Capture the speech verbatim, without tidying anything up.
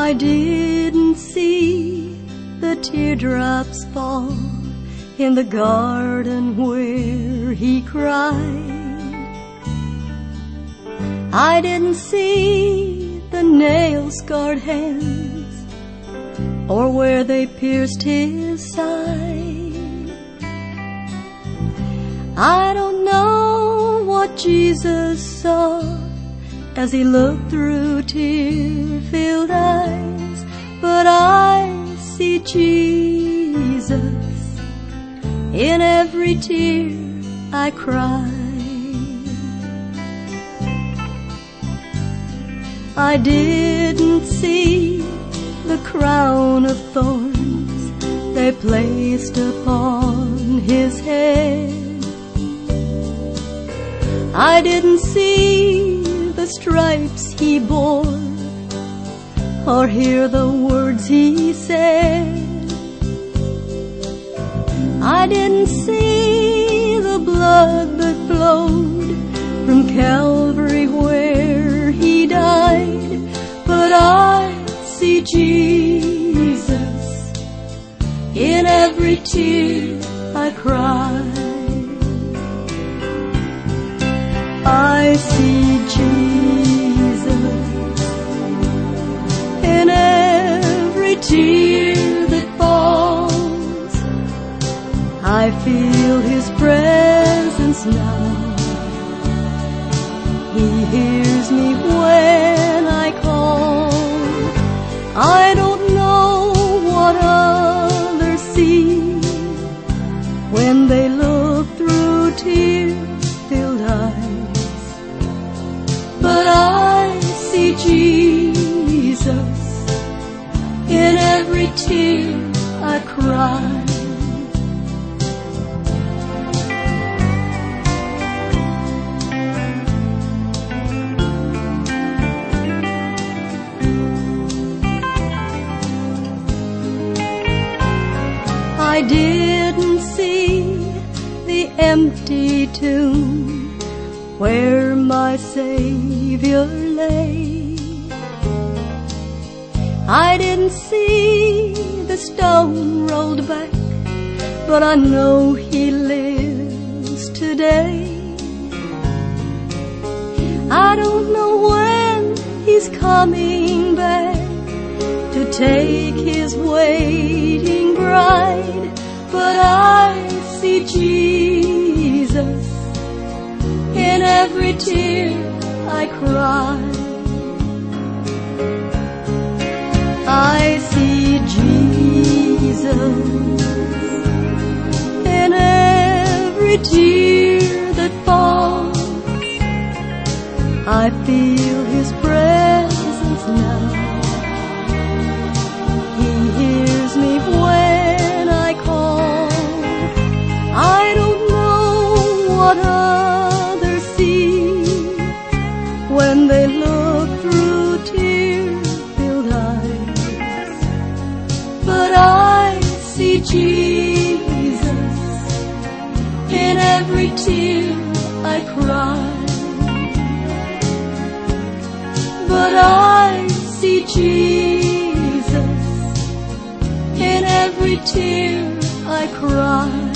I didn't see the teardrops fall in the garden where he cried. I didn't see the nail-scarred hands or where they pierced his side. I don't know what Jesus saw as he looked through tear-filled eyes, but I see Jesus in every tear I cry. I didn't see the crown of thorns they placed upon his head. I didn't see the stripes he bore or hear the words he said. I didn't see the blood that flowed from Calvary where he died, but I see Jesus in every tear I cry. I see Jesus in every tear that falls. I feel his presence now. He hears me when I call. I don't know what others see when they look through tear-filled eyes, but I see Jesus in every tear I cry. I didn't see the empty tomb where my Savior lay. I didn't see the stone rolled back, but I know he lives today. I don't know when he's coming back to take his waiting bride, but I see Jesus in every tear I cry. I see Jesus in every tear that falls. I feel his presence now. He hears me when I call. I don't know what others see when they look through tear-filled eyes, but I see Jesus in every tear I cry. But I see Jesus in every tear I cry.